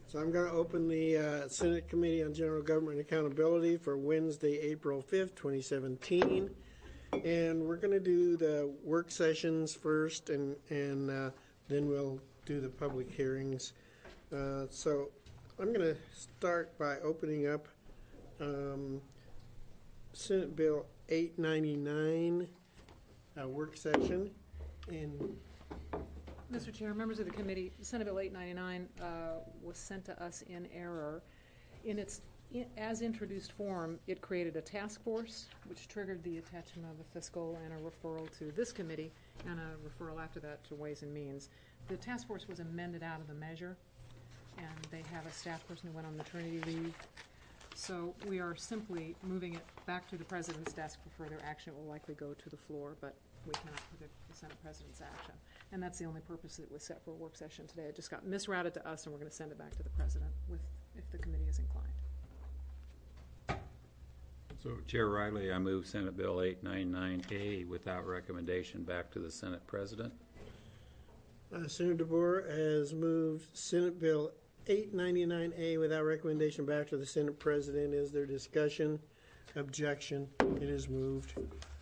So I'm going to open the Senate Committee on General Government Accountability for Wednesday, April 5th, 2017. And we're going to do the work sessions first, and then we'll do the public hearings. So I'm going to start by opening up Senate Bill 899, work session. And Mr. Chair, members of the committee, Senate Bill 899 was sent to us in error. In its as introduced form, it created a task force, which triggered the attachment of a fiscal and a referral to this committee, and a referral after that to Ways and Means. The task force was amended out of the measure, and they have a staff person who went on maternity leave. So we are simply moving it back to the President's desk for further action. It will likely go to the floor, but we cannot predict the Senate President's action. And that's the only purpose that it was set for a work session today. It just got misrouted to us, and we're going to send it back to the President if the committee is inclined. So, Chair Riley, I move Senate Bill 899A without recommendation back to the Senate President. Senator DeBoer has moved Senate Bill 899A without recommendation back to the Senate President. Is there discussion? Objection? It is moved.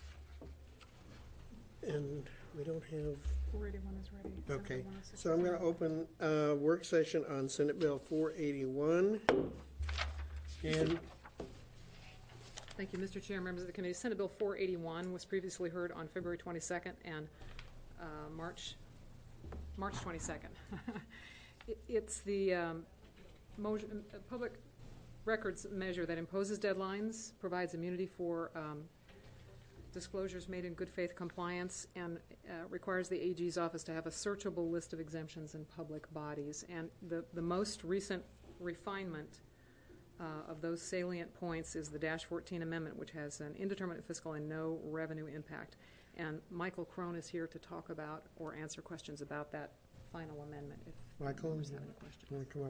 And we don't have... 481 is ready. Okay. So I'm going to open a work session on Senate Bill 481. And... Thank you, Mr. Chair, members of the committee. Senate Bill 481 was previously heard on February 22nd and March 22nd. It's the public records measure that imposes deadlines, provides immunity for disclosures made in good faith compliance, and requires the AG's office to have a searchable list of exemptions in public bodies. And the most recent refinement of those salient points is the -14 amendment, which has an indeterminate fiscal and no revenue impact. And Michael Crone is here to talk about or answer questions about that final amendment. If Michael, members have any questions. You want to come up?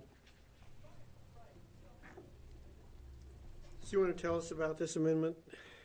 So you want to tell us about this amendment?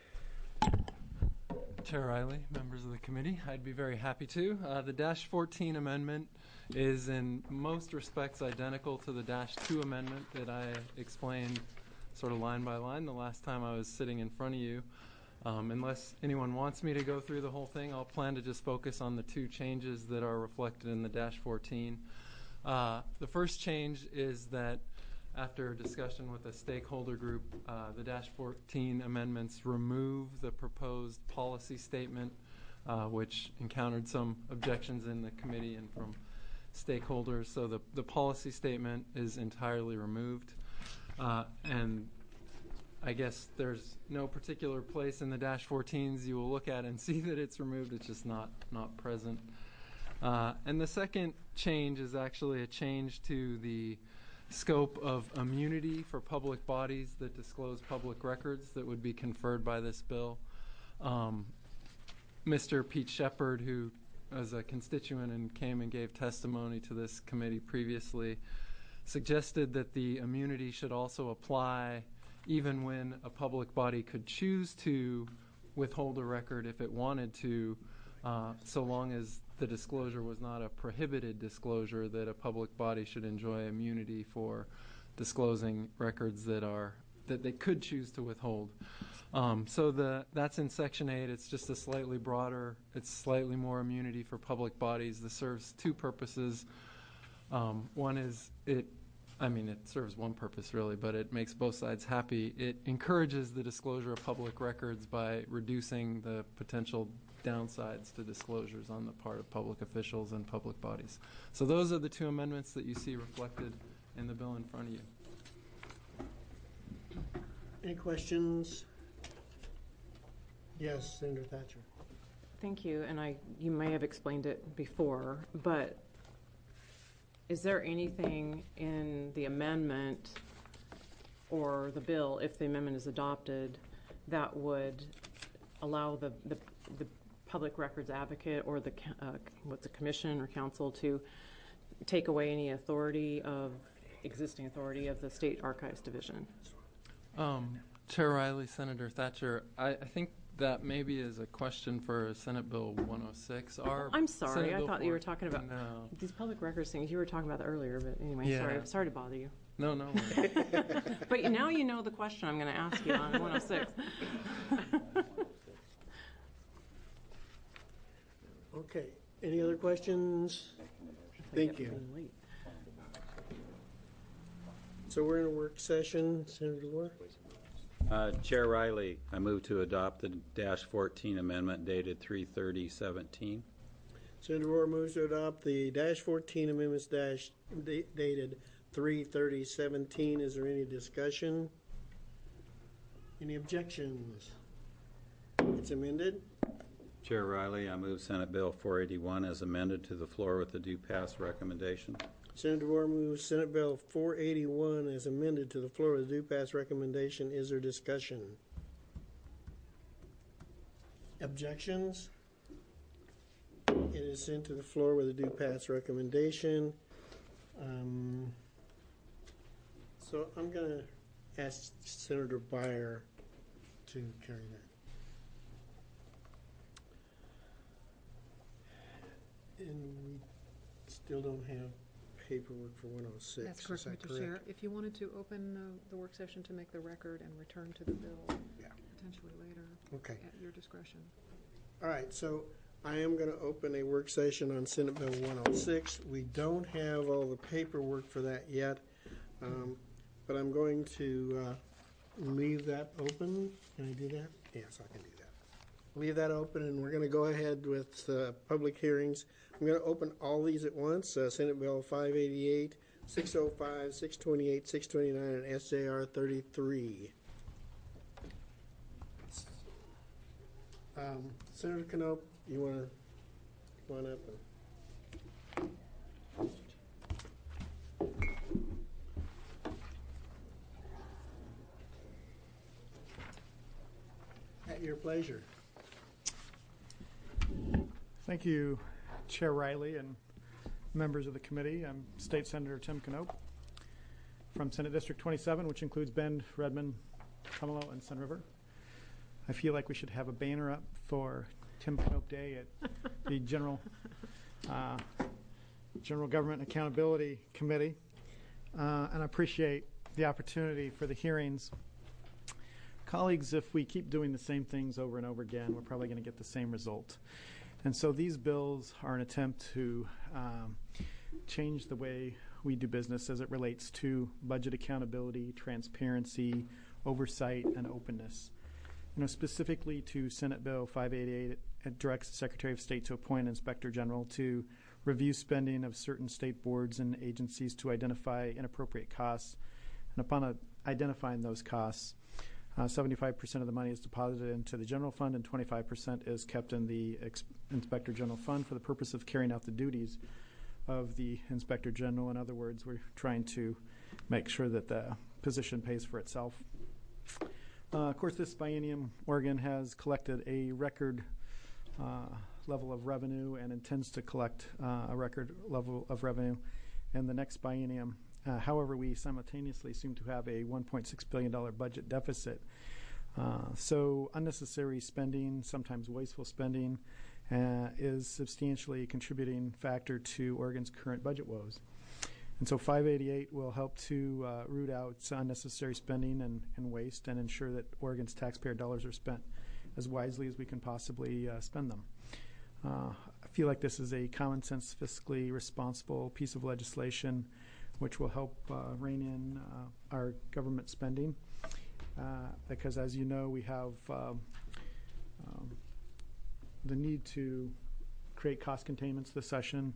Chair Riley, members of the committee, I'd be very happy to. The -14 amendment is in most respects identical to the -2 amendment that I explained sort of line by line the last time I was sitting in front of you. Unless anyone wants me to go through the whole thing, I'll plan to just focus on the two changes that are reflected in the -14. The first change is that after discussion with a stakeholder group, the -14 amendments remove the proposed policy statement, which encountered some objections in the committee and from stakeholders. So the policy statement is entirely removed. And I guess there's no particular place in the -14s you will look at and see that it's removed. It's just not present. And the second change is actually a change to the scope of immunity for public bodies that disclose public records that would be conferred by this bill. Mr. Pete Shepard, who was a constituent and came and gave testimony to this committee previously, suggested that the immunity should also apply even when a public body could choose to withhold a record if it wanted to, so long as the disclosure was not a prohibited disclosure, that a public body should enjoy immunity for disclosing records that they could choose to withhold. So that's in Section 8. It's just a slightly broader, it's slightly more immunity for public bodies. This serves two purposes. One is it serves one purpose really, but it makes both sides happy. It encourages the disclosure of public records by reducing the potential downsides to disclosures on the part of public officials and public bodies. So those are the two amendments that you see reflected in the bill in front of you. Any questions? Yes, Senator Thatcher. Thank you, and you may have explained it before, but is there anything in the amendment or the bill, if the amendment is adopted, that would allow the public records advocate or the commission or council to take away any existing authority of the State Archives Division? Chair Riley, Senator Thatcher, I think that maybe is a question for Senate Bill 106. I'm sorry, I thought you were talking about these public records things. You were talking about that earlier, but anyway, sorry to bother you. No. But now you know the question I'm going to ask you on 106. Okay, any other questions? Thank you. So we're in a work session, Senator Lohr? Chair Riley, I move to adopt the -14 amendment dated 3/30/17. Senator Lohr moves to adopt the -14 amendments dated 3/30/17. Is there any discussion? Any objections? It's amended. Chair Riley, I move Senate Bill 481 as amended to the floor with the due pass recommendation. Senator Lohr moves Senate Bill 481 as amended to the floor with a due pass recommendation. Is there discussion? Objections? It is sent to the floor with a due pass recommendation. So I'm going to ask Senator Byer to carry that. And we still don't have paperwork for 106. That's correct, Is that Mr. Chair. If you wanted to open the work session to make the record and return to the bill Yeah. potentially later Okay. at your discretion. All right, so I am going to open a work session on Senate Bill 106. We don't have all the paperwork for that yet, but I'm going to leave that open. Can I do that? Yes, I can do that. Leave that open, and we're going to go ahead with public hearings. I'm going to open all these at once, Senate Bill 588, 605, 628, 629, and SJR 33. Senator Knopp, you want to come on up? At your pleasure. Thank you, Chair Riley and members of the committee. I'm State Senator Tim Knopp from Senate District 27, which includes Bend, Redmond, Tumalo, and Sun River. I feel like we should have a banner up for Tim Knopp Day at the General Government Accountability Committee, and I appreciate the opportunity for the hearings. Colleagues, if we keep doing the same things over and over again, we're probably going to get the same result. And so these bills are an attempt to change the way we do business as it relates to budget accountability, transparency, oversight, and openness. Specifically to Senate Bill 588, it directs the Secretary of State to appoint an Inspector General to review spending of certain state boards and agencies to identify inappropriate costs. And upon identifying those costs, 75% of the money is deposited into the general fund and 25% is kept in the Inspector General fund for the purpose of carrying out the duties of the Inspector General. In other words, we're trying to make sure that the position pays for itself. Of course, this biennium, Oregon has collected a record level of revenue and intends to collect a record level of revenue in the next biennium. However, we simultaneously seem to have a $1.6 billion budget deficit. So unnecessary spending, sometimes wasteful spending, is substantially a contributing factor to Oregon's current budget woes. And so 588 will help to root out unnecessary spending and waste and ensure that Oregon's taxpayer dollars are spent as wisely as we can possibly spend them. I feel like this is a common sense, fiscally responsible piece of legislation which will help rein in our government spending because, as you know, we have the need to create cost containments this session,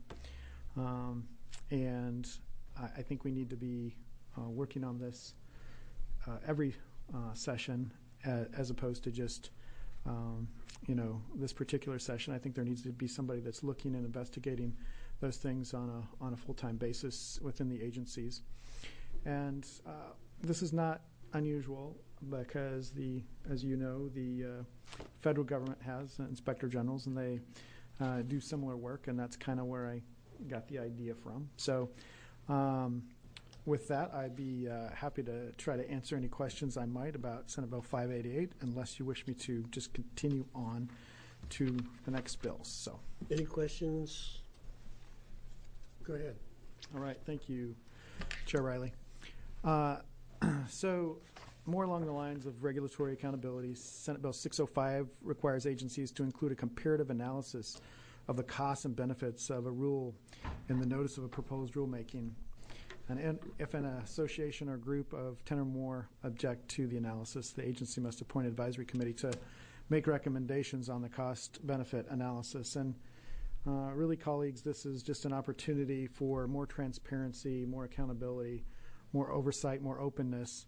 and I think we need to be working on this every session as opposed to just this particular session. I think there needs to be somebody that's looking and investigating those things on a full-time basis within the agencies. And this is not unusual because as you know, the federal government has inspector generals and they do similar work, and that's kind of where I got the idea from. So with that, I'd be happy to try to answer any questions I might about Senate Bill 588, unless you wish me to just continue on to the next bills. So, any questions? Go ahead. All right. Thank you, Chair Riley. So more along the lines of regulatory accountability, Senate Bill 605 requires agencies to include a comparative analysis of the costs and benefits of a rule in the notice of a proposed rulemaking. And if an association or group of 10 or more object to the analysis, the agency must appoint an advisory committee to make recommendations on the cost-benefit analysis. And really, colleagues, this is just an opportunity for more transparency, more accountability, more oversight, more openness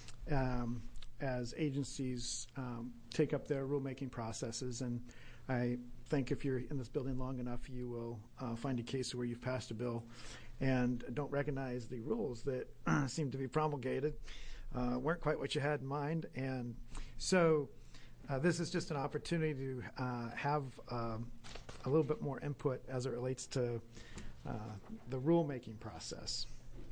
as agencies take up their rulemaking processes. And I think if you're in this building long enough, you will find a case where you've passed a bill and don't recognize the rules that seem to be promulgated, weren't quite what you had in mind. And so this is just an opportunity to have a little bit more input as it relates to the rulemaking process.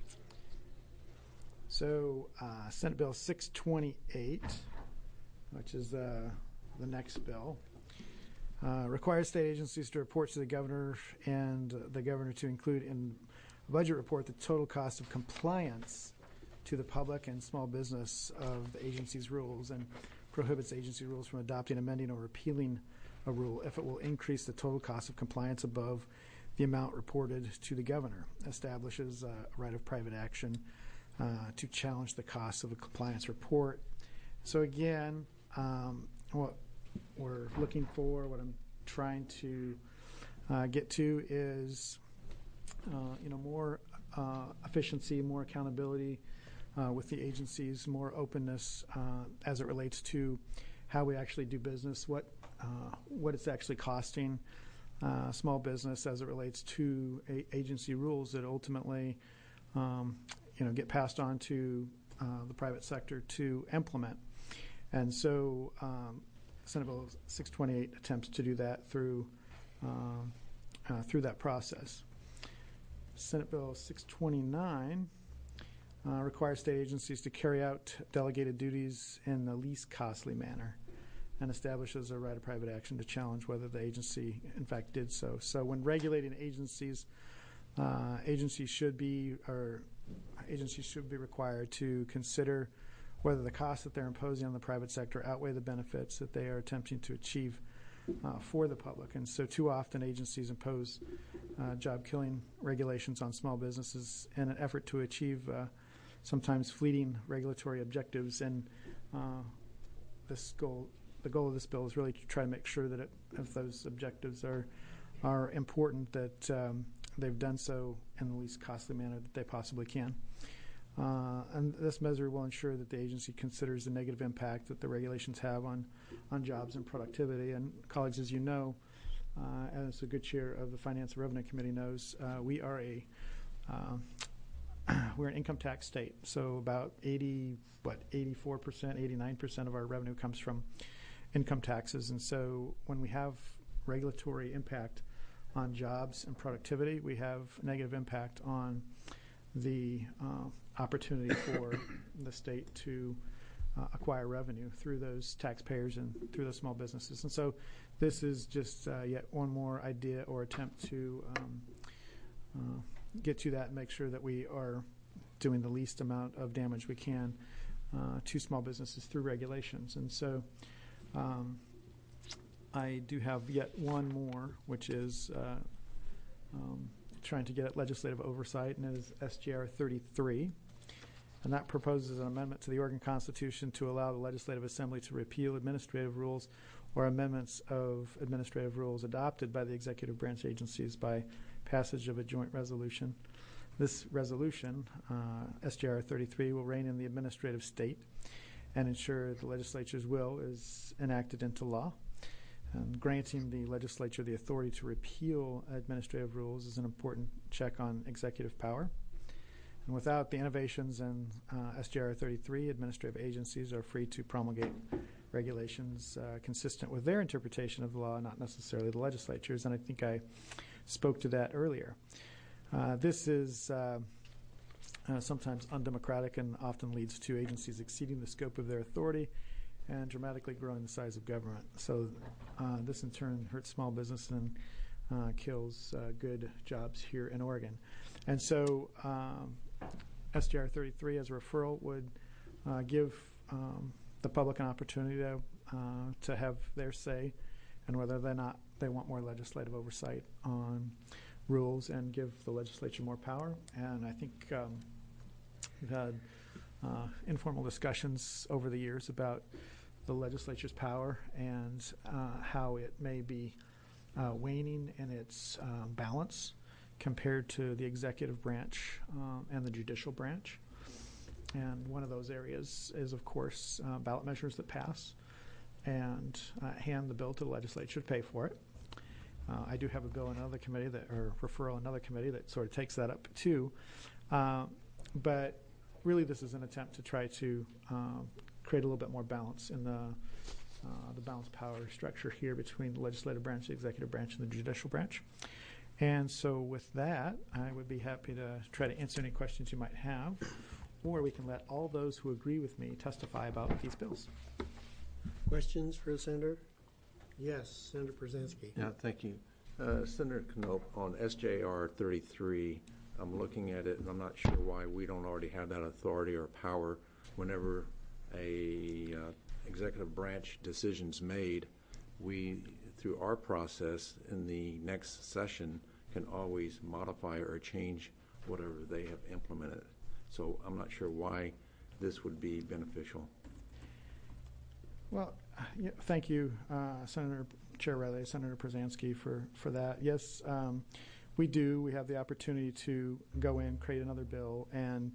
So Senate Bill 628, which is the next bill, requires state agencies to report to the governor and the governor to include in a budget report the total cost of compliance to the public and small business of the agency's rules, and prohibits agency rules from adopting, amending, or repealing a rule if it will increase the total cost of compliance above the amount reported to the governor, establishes a right of private action to challenge the cost of a compliance report. So again, what we're looking for, what I'm trying to get to is more efficiency, more accountability with the agencies, more openness as it relates to how we actually do business, what it's actually costing small business as it relates to agency rules that ultimately get passed on to the private sector to implement. And so Senate Bill 628 attempts to do that through that process. Senate Bill 629 requires state agencies to carry out delegated duties in the least costly manner and establishes a right of private action to challenge whether the agency in fact did so. So when regulating agencies, agencies should be required to consider whether the costs that they're imposing on the private sector outweigh the benefits that they are attempting to achieve for the public. And so too often agencies impose job-killing regulations on small businesses in an effort to achieve sometimes fleeting regulatory objectives. And the goal of this bill is really to try to make sure that if those objectives are important, that they've done so in the least costly manner that they possibly can. And this measure will ensure that the agency considers the negative impact that the regulations have on jobs and productivity. And colleagues, as you know, as a good chair of the Finance and Revenue Committee knows, we're an income tax state. So about 84%, 89% of our revenue comes from income taxes. And so when we have regulatory impact on jobs and productivity, we have negative impact on the opportunity for the state to acquire revenue through those taxpayers and through those small businesses. And so this is just yet one more idea or attempt to get to that and make sure that we are doing the least amount of damage we can to small businesses through regulations. And so I do have yet one more, which is trying to get at legislative oversight, and it is SGR 33. And that proposes an amendment to the Oregon Constitution to allow the Legislative Assembly to repeal administrative rules or amendments of administrative rules adopted by the executive branch agencies by passage of a joint resolution. This resolution, SGR 33, will rein in the administrative state and ensure the legislature's will is enacted into law. And granting the legislature the authority to repeal administrative rules is an important check on executive power. And without the innovations in SGR 33, administrative agencies are free to promulgate regulations consistent with their interpretation of the law, not necessarily the legislature's. And I think I spoke to that earlier. This is sometimes undemocratic and often leads to agencies exceeding the scope of their authority and dramatically growing the size of government. So this in turn hurts small business and kills good jobs here in Oregon. And so SJR 33 as a referral would give the public an opportunity to have their say and whether or not they want more legislative oversight on rules and give the legislature more power. And I think we've had informal discussions over the years about the legislature's power and how it may be waning in its balance compared to the executive branch and the judicial branch. And one of those areas is, of course, ballot measures that pass and hand the bill to the legislature to pay for it. I do have a bill in another committee or referral in another committee that sort of takes that up too. But really this is an attempt to try to create a little bit more balance in the balanced power structure here between the legislative branch, the executive branch, and the judicial branch. And so with that, I would be happy to try to answer any questions you might have, or we can let all those who agree with me testify about these bills. Questions for the Senator? Yes, Senator Brzezinski. Yeah, thank you. Senator Knopp, on SJR 33, I'm looking at it and I'm not sure why we don't already have that authority or power whenever a executive branch decision's made. We, through our process in the next session, can always modify or change whatever they have implemented. So I'm not sure why this would be beneficial. Well, yeah, thank you, Senator Chair Riley, Senator Brzezinski for that. Yes, we do. We have the opportunity to go in, create another bill, and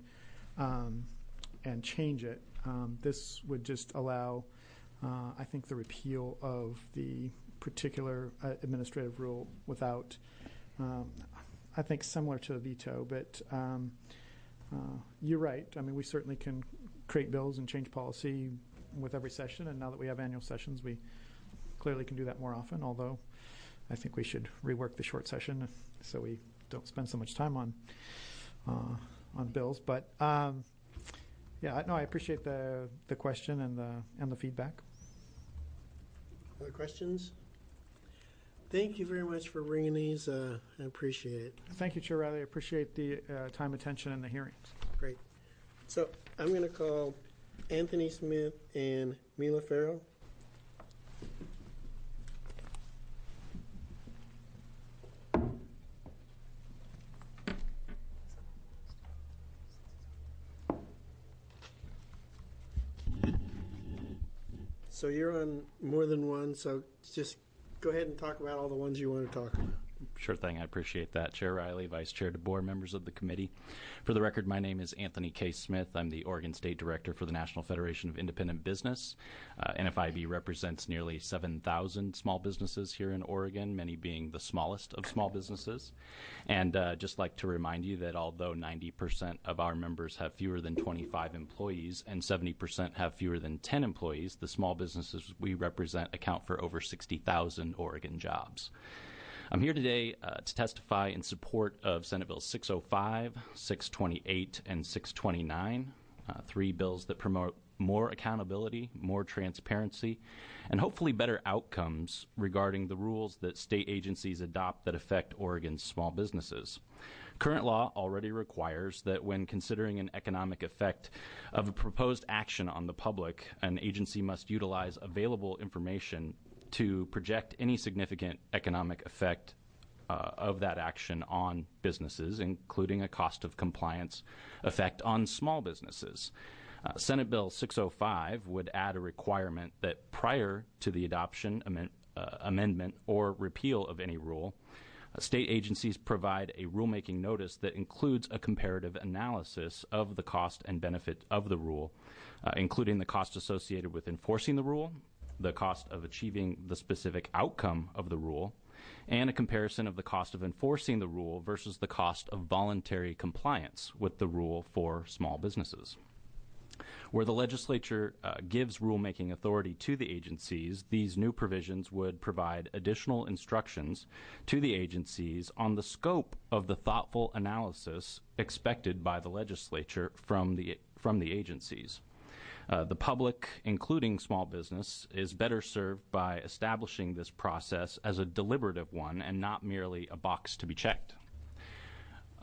change it. This would just allow, I think, the repeal of the particular administrative rule without, I think, similar to a veto. But you're right. I mean, we certainly can create bills and change policy with every session, and now that we have annual sessions, we clearly can do that more often, although I think we should rework the short session so we don't spend so much time on bills. But yeah, no, I appreciate the question and the feedback. Other questions? Thank you very much for bringing these. I appreciate it. Thank you, Chair Riley. I appreciate the time, attention, and the hearings. Great. So I'm going to call Anthony Smith and Mila Farrell. So you're on more than one, so just go ahead and talk about all the ones you want to talk about. Sure thing. I appreciate that. Chair Riley, Vice Chair DeBoer, members of the committee. For the record, my name is Anthony K. Smith. I'm the Oregon State Director for the National Federation of Independent Business. NFIB represents nearly 7,000 small businesses here in Oregon, many being the smallest of small businesses. And just like to remind you that although 90% of our members have fewer than 25 employees and 70% have fewer than 10 employees, the small businesses we represent account for over 60,000 Oregon jobs. I'm here today to testify in support of Senate Bill 605, 628, and 629, three bills that promote more accountability, more transparency, and hopefully better outcomes regarding the rules that state agencies adopt that affect Oregon's small businesses. Current law already requires that when considering an economic effect of a proposed action on the public, an agency must utilize available information to project any significant economic effect of that action on businesses, including a cost of compliance effect on small businesses. Senate Bill 605 would add a requirement that prior to the adoption, amendment, or repeal of any rule, state agencies provide a rulemaking notice that includes a comparative analysis of the cost and benefit of the rule, including the cost associated with enforcing the rule, the cost of achieving the specific outcome of the rule, and a comparison of the cost of enforcing the rule versus the cost of voluntary compliance with the rule for small businesses. Where the legislature gives rulemaking authority to the agencies, these new provisions would provide additional instructions to the agencies on the scope of the thoughtful analysis expected by the legislature from the agencies. The public, including small business, is better served by establishing this process as a deliberative one and not merely a box to be checked.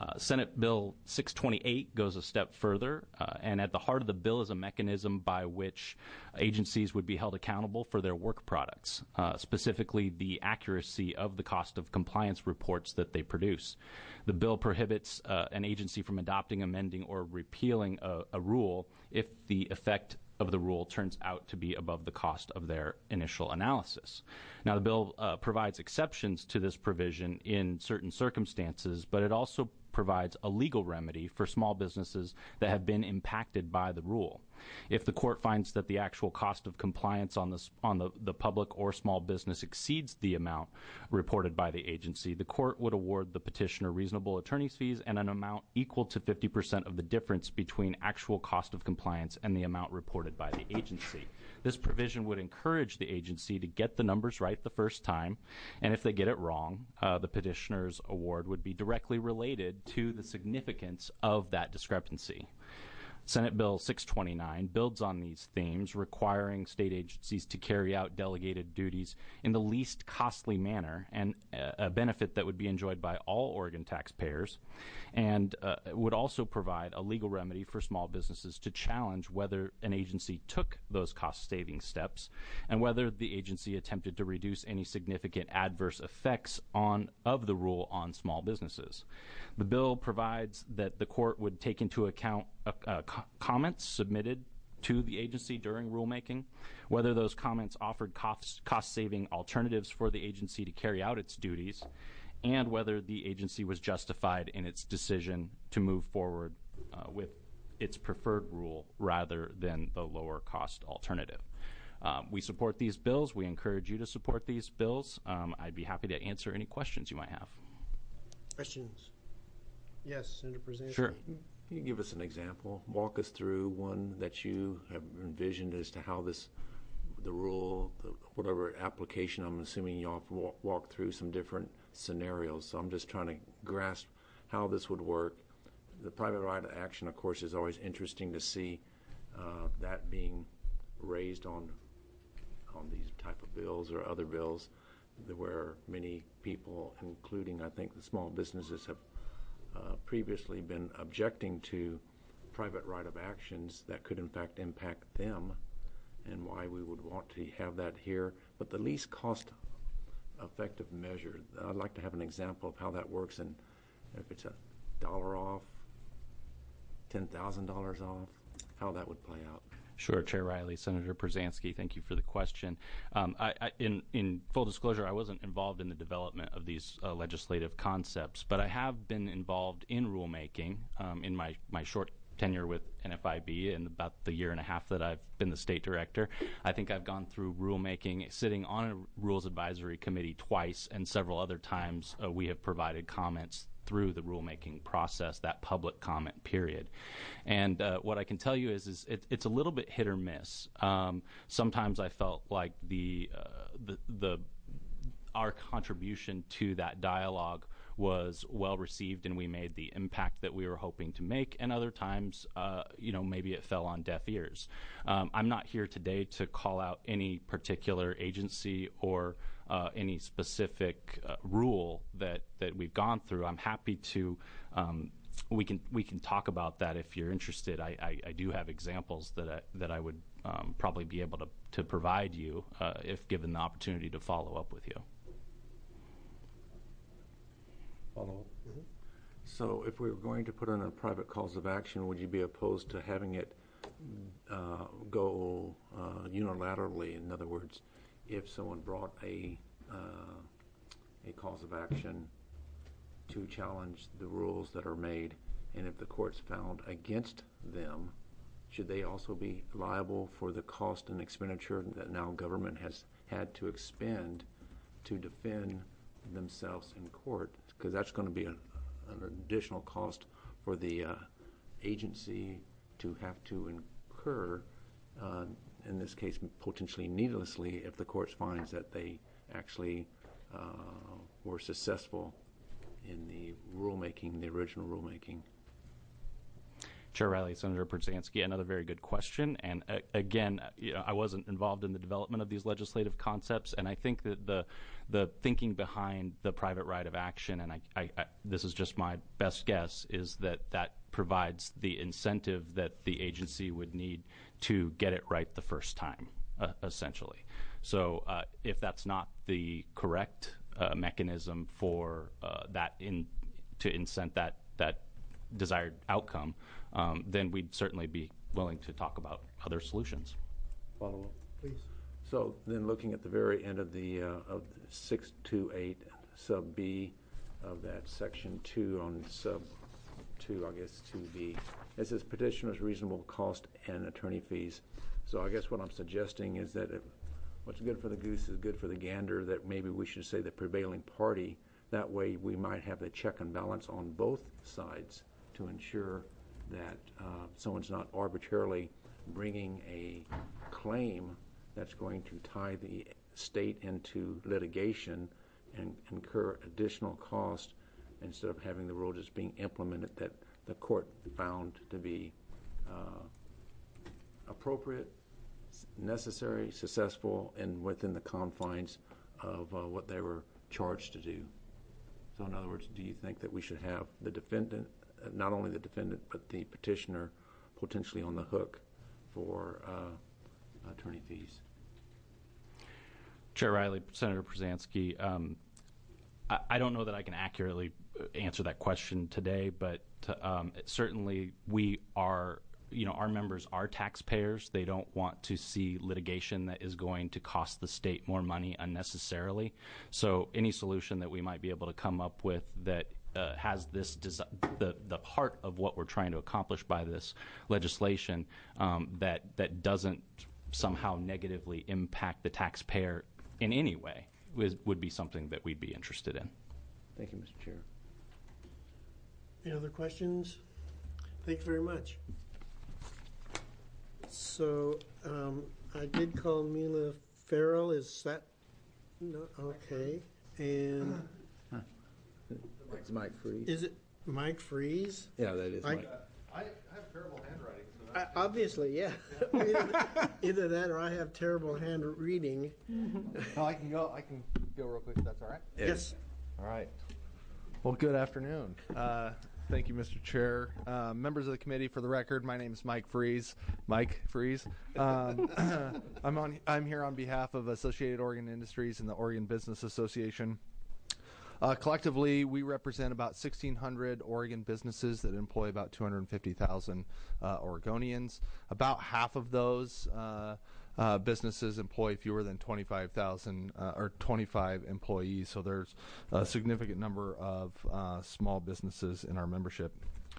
Senate Bill 628 goes a step further, and at the heart of the bill is a mechanism by which agencies would be held accountable for their work products, specifically the accuracy of the cost of compliance reports that they produce. The bill prohibits an agency from adopting, amending, or repealing a rule if the effect of the rule turns out to be above the cost of their initial analysis. Now, the bill provides exceptions to this provision in certain circumstances, but it also provides a legal remedy for small businesses that have been impacted by the rule. If the court finds that the actual cost of compliance on the public or small business exceeds the amount reported by the agency, the court would award the petitioner reasonable attorney's fees and an amount equal to 50% of the difference between actual cost of compliance and the amount reported by the agency. This provision would encourage the agency to get the numbers right the first time, and if they get it wrong, the petitioner's award would be directly related to the significance of that discrepancy. Senate Bill 629 builds on these themes, requiring state agencies to carry out delegated duties in the least costly manner, and a benefit that would be enjoyed by all Oregon taxpayers, and would also provide a legal remedy for small businesses to challenge whether an agency took those cost-saving steps and whether the agency attempted to reduce any significant adverse effects of the rule on small businesses. The bill provides that the court would take into account comments submitted to the agency during rulemaking, whether those comments offered cost-saving alternatives for the agency to carry out its duties, and whether the agency was justified in its decision to move forward with its preferred rule rather than the lower cost alternative. We support these bills. We encourage you to support these bills. I'd be happy to answer any questions you might have. Questions? Yes, Senator Brzezinski. Sure. Can you give us an example? Walk us through one that you have envisioned as to how the rule, whatever application, I'm assuming you all walk through some different scenarios. So I'm just trying to grasp how this would work. The private right of action, of course, is always interesting to see that being raised on these type of bills or other bills where many people, including I think the small businesses, have previously been objecting to private right of actions that could in fact impact them, and why we would want to have that here. But the least cost effective measure, I'd like to have an example of how that works, and if it's $1 off, $10,000 off, how that would play out. Sure, Chair Riley, Senator Brzezinski, thank you for the question. In full disclosure, I wasn't involved in the development of these legislative concepts, but I have been involved in rulemaking in my short tenure with NFIB and about the year and a half that I've been the state director. I think I've gone through rulemaking, sitting on a Rules Advisory Committee twice, and several other times we have provided comments through the rulemaking process, that public comment period. And what I can tell you is it's a little bit hit or miss. Sometimes I felt like our contribution to that dialogue was well received and we made the impact that we were hoping to make, and other times maybe it fell on deaf ears. I'm not here today to call out any particular agency or any specific rule that we've gone through. I'm happy to we can talk about that if you're interested. I do have examples that I would probably be able to provide you if given the opportunity to follow up with you. Follow up. Mm-hmm. So if we were going to put in a private cause of action, would you be opposed to having it go unilaterally? In other words, if someone brought a cause of action to challenge the rules that are made, and if the court's found against them, should they also be liable for the cost and expenditure that now government has had to expend to defend themselves in court? Because that's going to be an additional cost for the agency to have to incur, in this case potentially needlessly, if the court finds that they actually were successful in the rulemaking, the original rulemaking. Chair Riley, Senator Brzezinski, another very good question. And again, I wasn't involved in the development of these legislative concepts, and I think that the thinking behind the private right of action, and I this is just my best guess, is that provides the incentive that the agency would need to get it right the first time, essentially. So if that's not the correct mechanism for to incent that desired outcome, then we'd certainly be willing to talk about other solutions. Follow up. Please. So then looking at the very end of the 628 sub B of that section 2 on sub 2, I guess 2B, it says petitioner's reasonable cost and attorney fees. So I guess what I'm suggesting is that what's good for the goose is good for the gander, that maybe we should say the prevailing party. That way we might have the check and balance on both sides to ensure that someone's not arbitrarily bringing a claim that's going to tie the state into litigation and incur additional cost instead of having the rule just being implemented that the court found to be appropriate, necessary, successful, and within the confines of what they were charged to do. So in other words, do you think that we should have the defendant, not only the defendant, but the petitioner potentially on the hook for attorney fees? Chair Riley, Senator Brzezinski, I don't know that I can accurately answer that question today, but certainly we are, our members are taxpayers. They don't want to see litigation that is going to cost the state more money unnecessarily. So any solution that we might be able to come up with that has this the heart of what we're trying to accomplish by this legislation, that doesn't somehow negatively impact the taxpayer in any way would be something that we'd be interested in. Thank you, Mr. Chair. Any other questions? Thank you very much. So I did call Mila Farrell. Is that no? Okay. And It's Mike Freeze. is it Mike Freeze? Yeah, that is Mike. I have terrible handwriting, so Obviously, yeah. Either that or I have terrible hand reading. no, I can go real quick if that's all right. Yes. All right. Well, good afternoon. Thank you, Mr. Chair. Members of the committee, for the record, my name is Mike Freeze. Mike Freeze. I'm here on behalf of Associated Oregon Industries and the Oregon Business Association. Collectively, we represent about 1,600 Oregon businesses that employ about 250,000 Oregonians. About half of those businesses employ fewer than 25,000 or 25 employees, so there's a significant number of small businesses in our membership.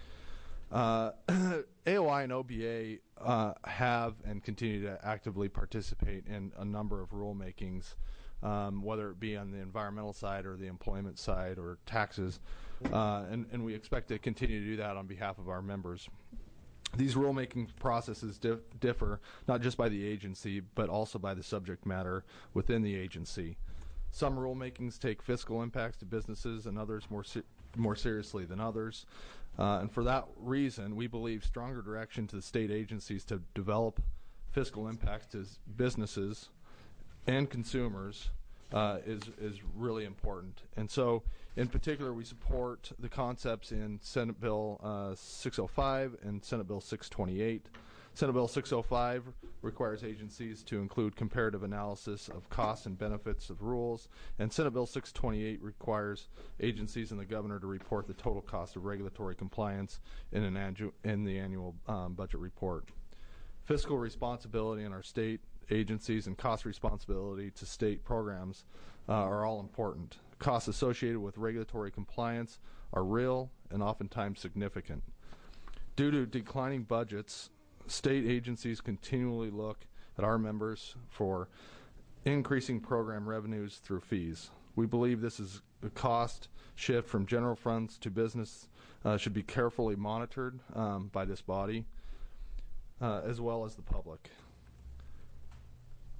AOI and OBA have and continue to actively participate in a number of rulemakings, whether it be on the environmental side or the employment side or taxes, and we expect to continue to do that on behalf of our members. These rulemaking processes differ not just by the agency, but also by the subject matter within the agency. Some rulemakings take fiscal impacts to businesses and others more seriously than others. And for that reason, we believe stronger direction to the state agencies to develop fiscal impacts to businesses and consumers is really important. And so, in particular, we support the concepts in Senate Bill 605 and Senate Bill 628. Senate Bill 605 requires agencies to include comparative analysis of costs and benefits of rules, and Senate Bill 628 requires agencies and the governor to report the total cost of regulatory compliance in the annual budget report. Fiscal responsibility in our state agencies and cost responsibility to state programs are all important. Costs associated with regulatory compliance are real and oftentimes significant. Due to declining budgets, state agencies continually look at our members for increasing program revenues through fees. We believe this is a cost shift from general funds to business should be carefully monitored by this body as well as the public.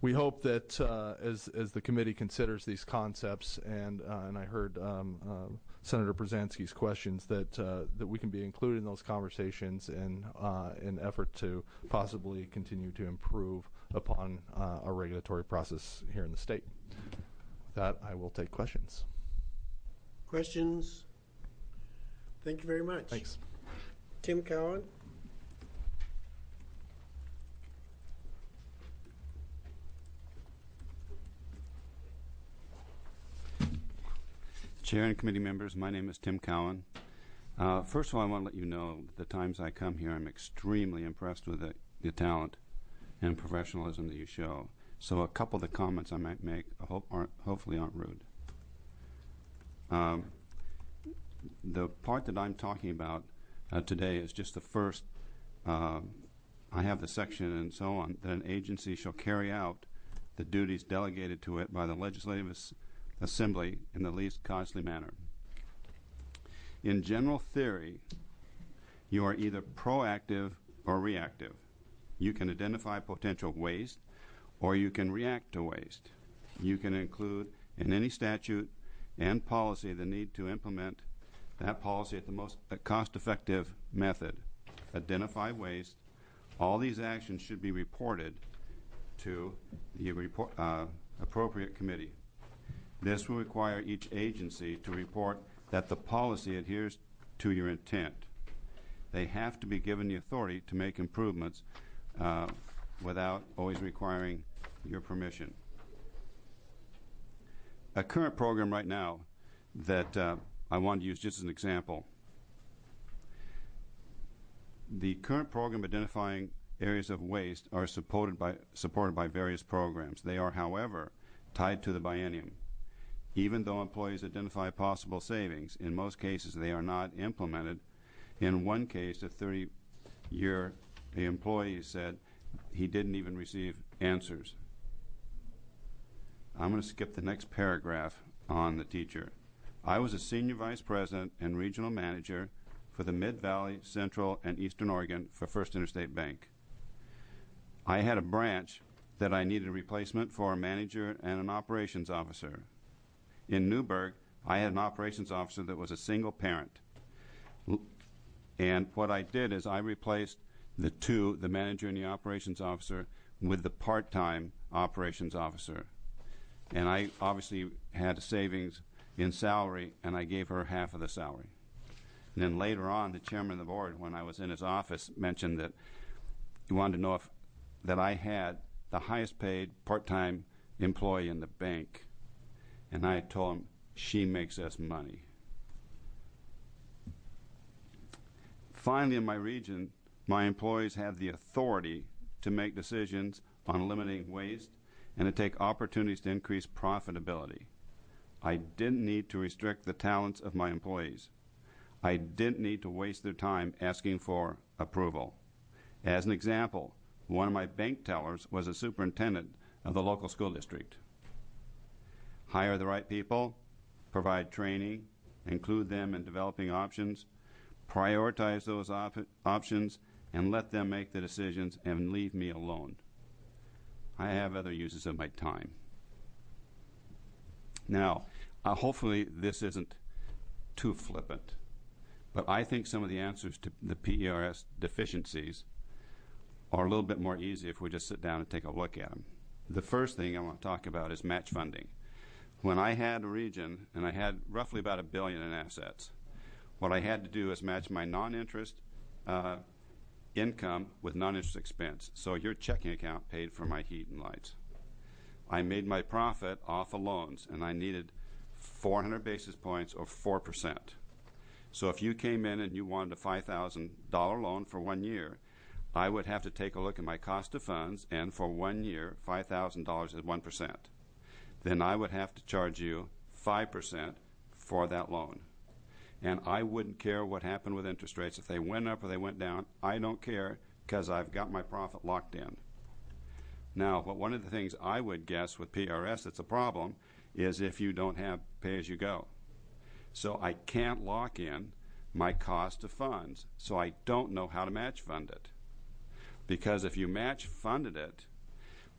we hope that as the committee considers these concepts, and I heard Senator Brzezinski's questions, that we can be included in those conversations in an effort to possibly continue to improve upon our regulatory process here in the state. With that, I will take questions. Questions? Thank you very much. Thanks. Tim Cowan. Chair and committee members, my name is Tim Cowan. First of all, I want to let you know that the times I come here, I'm extremely impressed with the talent and professionalism that you show. So a couple of the comments I might make hopefully aren't rude. The part that I'm talking about today is just the first. I have the section and so on, that an agency shall carry out the duties delegated to it by the Legislative Assembly in the least costly manner. In general theory, you are either proactive or reactive. You can identify potential waste, or you can react to waste. You can include in any statute and policy the need to implement that policy at the most cost-effective method. Identify waste. All these actions should be reported to the appropriate committee. This will require each agency to report that the policy adheres to your intent. They have to be given the authority to make improvements without always requiring your permission. A current program right now that I want to use just as an example. The current program identifying areas of waste are supported by various programs. They are, however, tied to the biennium. Even though employees identify possible savings, in most cases they are not implemented. In one case, a 30-year employee said he didn't even receive answers. I'm going to skip the next paragraph on the teacher. I was a senior vice president and regional manager for the Mid-Valley, Central, and Eastern Oregon for First Interstate Bank. I had a branch that I needed a replacement for a manager and an operations officer. In Newburgh, I had an operations officer that was a single parent. And what I did is I replaced the manager and the operations officer, with the part-time operations officer. And I obviously had a savings in salary, and I gave her half of the salary. And then later on, the chairman of the board, when I was in his office, mentioned that he wanted to know that I had the highest paid part-time employee in the bank. And I told him, she makes us money. Finally, in my region, my employees have the authority to make decisions on limiting waste and to take opportunities to increase profitability. I didn't need to restrict the talents of my employees. I didn't need to waste their time asking for approval. As an example, one of my bank tellers was a superintendent of the local school district. Hire the right people, provide training, include them in developing options, prioritize those options, and let them make the decisions and leave me alone. I have other uses of my time. Now, hopefully this isn't too flippant, but I think some of the answers to the PERS deficiencies are a little bit more easy if we just sit down and take a look at them. The first thing I want to talk about is match funding. When I had a region, and I had roughly about $1 billion in assets, what I had to do is match my non-interest income with non-interest expense. So your checking account paid for my heat and lights. I made my profit off of loans, and I needed 400 basis points or 4%. So if you came in and you wanted a $5,000 loan for 1 year, I would have to take a look at my cost of funds, and for 1 year, $5,000 is 1%. Then I would have to charge you 5% for that loan. And I wouldn't care what happened with interest rates. If they went up or they went down, I don't care, because I've got my profit locked in. Now, but one of the things I would guess with PRS that's a problem is if you don't have pay-as-you-go. So I can't lock in my cost of funds, so I don't know how to match fund it. Because if you match funded it,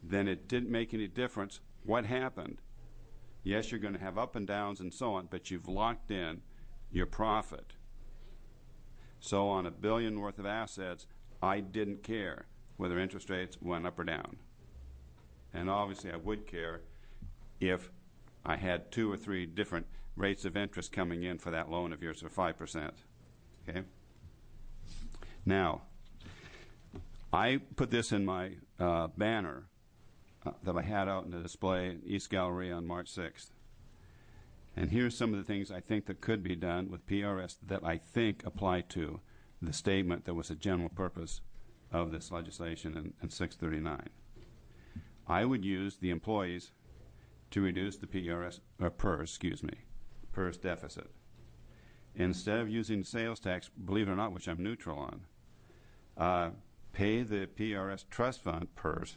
then it didn't make any difference what happened. Yes, you're going to have up and downs and so on, but you've locked in your profit. So on $1 billion worth of assets, I didn't care whether interest rates went up or down. And obviously I would care if I had 2 or 3 different rates of interest coming in for that loan of yours for 5%. Okay? Now, I put this in my banner that I had out in the display in East Gallery on March 6th. And here's some of the things I think that could be done with PRS that I think apply to the statement that was the general purpose of this legislation in 639. I would use the employees to reduce the PERS deficit. Instead of using sales tax, believe it or not, which I'm neutral on, pay the PRS trust fund PERS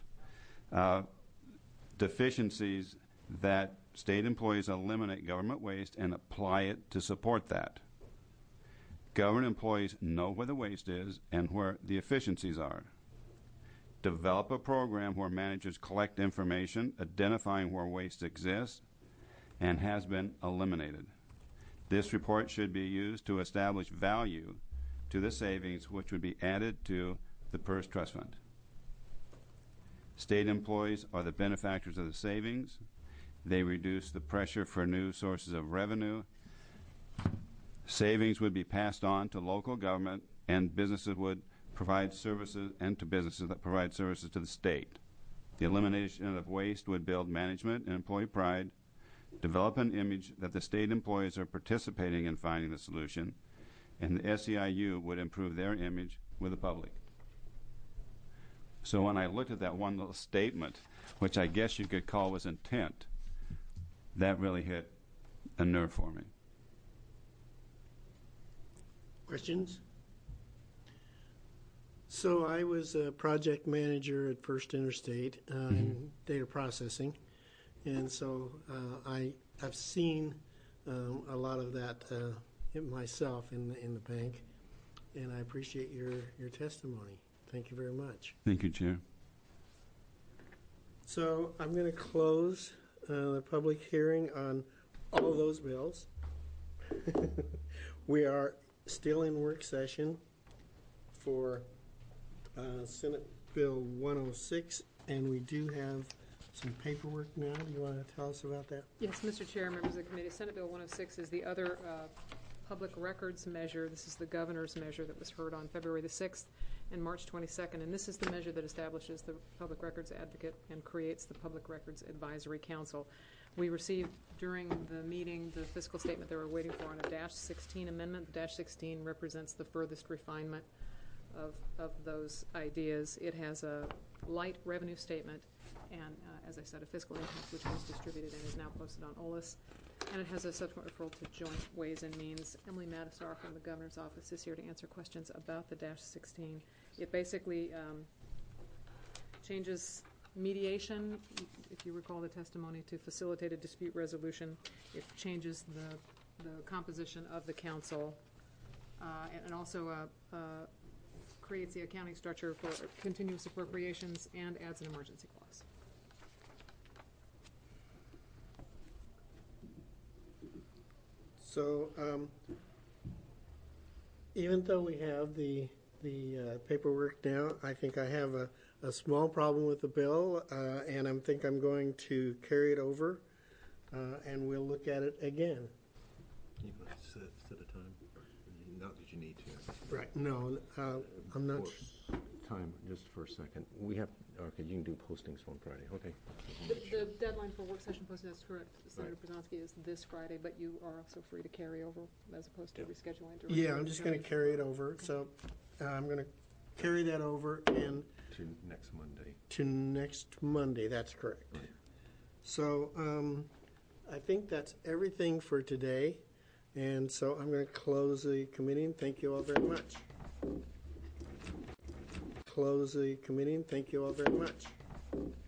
deficiencies that state employees eliminate government waste and apply it to support that. Government employees know where the waste is and where the efficiencies are. Develop a program where managers collect information identifying where waste exists and has been eliminated. This report should be used to establish value to the savings which would be added to the PERS trust fund. State employees are the benefactors of the savings. They reduce the pressure for new sources of revenue. Savings would be passed on to local government, and businesses would provide services, and to businesses that provide services to the state. The elimination of waste would build management and employee pride, develop an image that the state employees are participating in finding the solution, and the SEIU would improve their image with the public. So when I looked at that one little statement, which I guess you could call was intent, that really hit a nerve for me. Questions? So I was a project manager at First Interstate in data processing, and so I've seen a lot of that myself in the bank, and I appreciate your testimony. Thank you very much. Thank you, Chair. So I'm going to close the public hearing on all of those bills. We are still in work session for Senate Bill 106, and we do have some paperwork now. Do you want to tell us about that? Yes, Mr. Chair, members of the committee, Senate Bill 106 is the other public records measure. This is the governor's measure that was heard on February the 6th and March 22nd, and this is the measure that establishes the Public Records Advocate and creates the Public Records Advisory Council. We received during the meeting the fiscal statement they were waiting for on a -16 amendment. The -16 represents the furthest refinement of those ideas. It has a light revenue statement and, as I said, a fiscal impact which was distributed and is now posted on OLIS. And it has a subsequent referral to Joint Ways and Means. Emily Matisar from the Governor's Office is here to answer questions about the -16. It basically changes mediation, if you recall the testimony, to facilitated dispute resolution. It changes the composition of the council and also creates the accounting structure for continuous appropriations and adds an emergency clause. So even though we have the paperwork now, I think I have a small problem with the bill, and I think I'm going to carry it over, and we'll look at it again. You want to set a time? Not that you need to. Right. No, I'm not. Time, just for a second. We have, okay, you can do postings on Friday. Okay. The deadline for work session posting, that's correct, Senator Brzezinski, is this Friday, but you are also free to carry over as opposed to rescheduling. Yeah, I'm just going to carry it over. So I'm going to carry that over and to next Monday. To next Monday, that's correct. Right. So I think that's everything for today. And so I'm going to close the committee and thank you all very much. Close the committee and thank you all very much.